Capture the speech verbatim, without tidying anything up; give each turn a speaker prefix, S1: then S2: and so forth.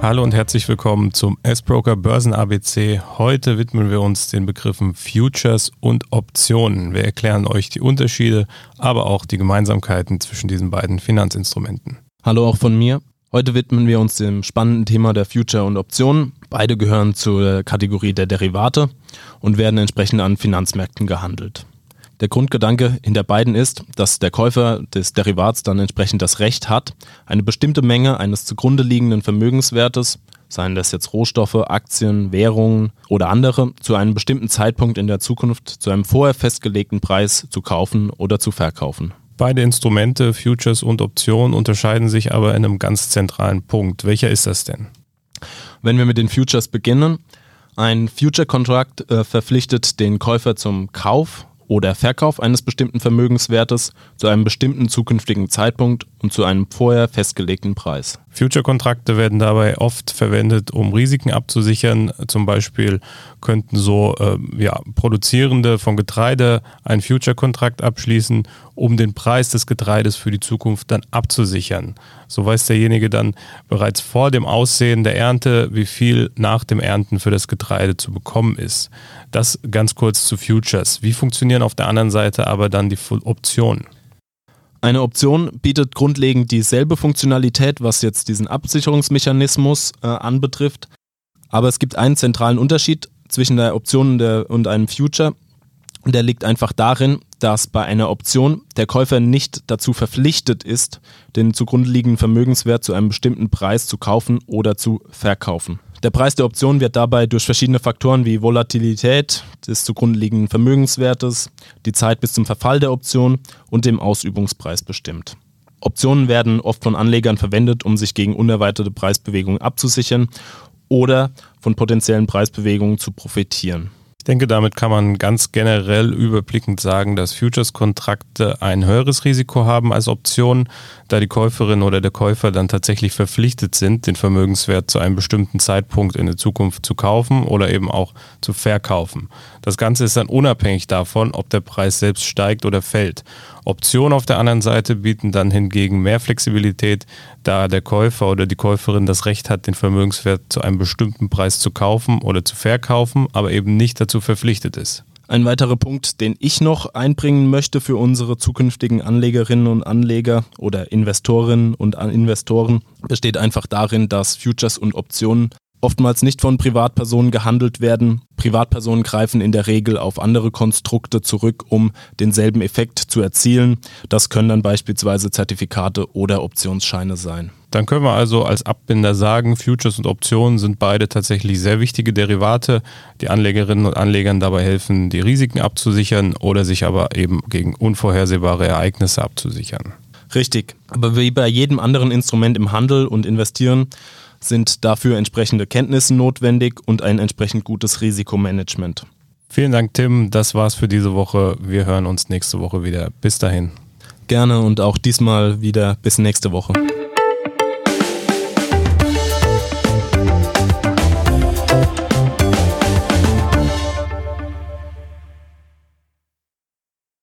S1: Hallo und herzlich willkommen zum S-Broker Börsen A B C. Heute widmen wir uns den Begriffen Futures und Optionen. Wir erklären euch die Unterschiede, aber auch die Gemeinsamkeiten zwischen diesen beiden Finanzinstrumenten.
S2: Hallo auch von mir. Heute widmen wir uns dem spannenden Thema der Future und Optionen. Beide gehören zur Kategorie der Derivate und werden entsprechend an Finanzmärkten gehandelt. Der Grundgedanke hinter beiden ist, dass der Käufer des Derivats dann entsprechend das Recht hat, eine bestimmte Menge eines zugrunde liegenden Vermögenswertes, seien das jetzt Rohstoffe, Aktien, Währungen oder andere, zu einem bestimmten Zeitpunkt in der Zukunft zu einem vorher festgelegten Preis zu kaufen oder zu verkaufen.
S1: Beide Instrumente, Futures und Optionen, unterscheiden sich aber in einem ganz zentralen Punkt. Welcher ist das denn?
S2: Wenn wir mit den Futures beginnen, ein Future-Contract äh, verpflichtet den Käufer zum Kauf oder Verkauf eines bestimmten Vermögenswertes zu einem bestimmten zukünftigen Zeitpunkt und zu einem vorher festgelegten Preis.
S1: Future-Kontrakte werden dabei oft verwendet, um Risiken abzusichern. Zum Beispiel könnten so äh, ja, Produzierende von Getreide einen Future-Kontrakt abschließen, um den Preis des Getreides für die Zukunft dann abzusichern. So weiß derjenige dann bereits vor dem Aussehen der Ernte, wie viel nach dem Ernten für das Getreide zu bekommen ist. Das ganz kurz zu Futures. Wie funktionieren auf der anderen Seite aber dann die Optionen?
S2: Eine Option bietet grundlegend dieselbe Funktionalität, was jetzt diesen Absicherungsmechanismus äh, anbetrifft. Aber es gibt einen zentralen Unterschied zwischen der Option und, der, und einem Future. Und der liegt einfach darin, dass bei einer Option der Käufer nicht dazu verpflichtet ist, den zugrunde liegenden Vermögenswert zu einem bestimmten Preis zu kaufen oder zu verkaufen. Der Preis der Option wird dabei durch verschiedene Faktoren wie Volatilität des zugrunde liegenden Vermögenswertes, die Zeit bis zum Verfall der Option und dem Ausübungspreis bestimmt. Optionen werden oft von Anlegern verwendet, um sich gegen unerwartete Preisbewegungen abzusichern oder von potenziellen Preisbewegungen zu profitieren.
S1: Ich denke, damit kann man ganz generell überblickend sagen, dass Futures-Kontrakte ein höheres Risiko haben als Optionen, da die Käuferin oder der Käufer dann tatsächlich verpflichtet sind, den Vermögenswert zu einem bestimmten Zeitpunkt in der Zukunft zu kaufen oder eben auch zu verkaufen. Das Ganze ist dann unabhängig davon, ob der Preis selbst steigt oder fällt. Optionen auf der anderen Seite bieten dann hingegen mehr Flexibilität, da der Käufer oder die Käuferin das Recht hat, den Vermögenswert zu einem bestimmten Preis zu kaufen oder zu verkaufen, aber eben nicht dazu verpflichtet ist.
S2: Ein weiterer Punkt, den ich noch einbringen möchte für unsere zukünftigen Anlegerinnen und Anleger oder Investorinnen und Investoren, besteht einfach darin, dass Futures und Optionen oftmals nicht von Privatpersonen gehandelt werden. Privatpersonen greifen in der Regel auf andere Konstrukte zurück, um denselben Effekt zu erzielen. Das können dann beispielsweise Zertifikate oder Optionsscheine sein.
S1: Dann können wir also als Abbinder sagen, Futures und Optionen sind beide tatsächlich sehr wichtige Derivate, die Anlegerinnen und Anlegern dabei helfen, die Risiken abzusichern oder sich aber eben gegen unvorhersehbare Ereignisse abzusichern.
S2: Richtig, aber wie bei jedem anderen Instrument im Handel und Investieren sind dafür entsprechende Kenntnisse notwendig und ein entsprechend gutes Risikomanagement.
S1: Vielen Dank, Tim. Das war's für diese Woche. Wir hören uns nächste Woche wieder. Bis dahin.
S2: Gerne und auch diesmal wieder bis nächste Woche.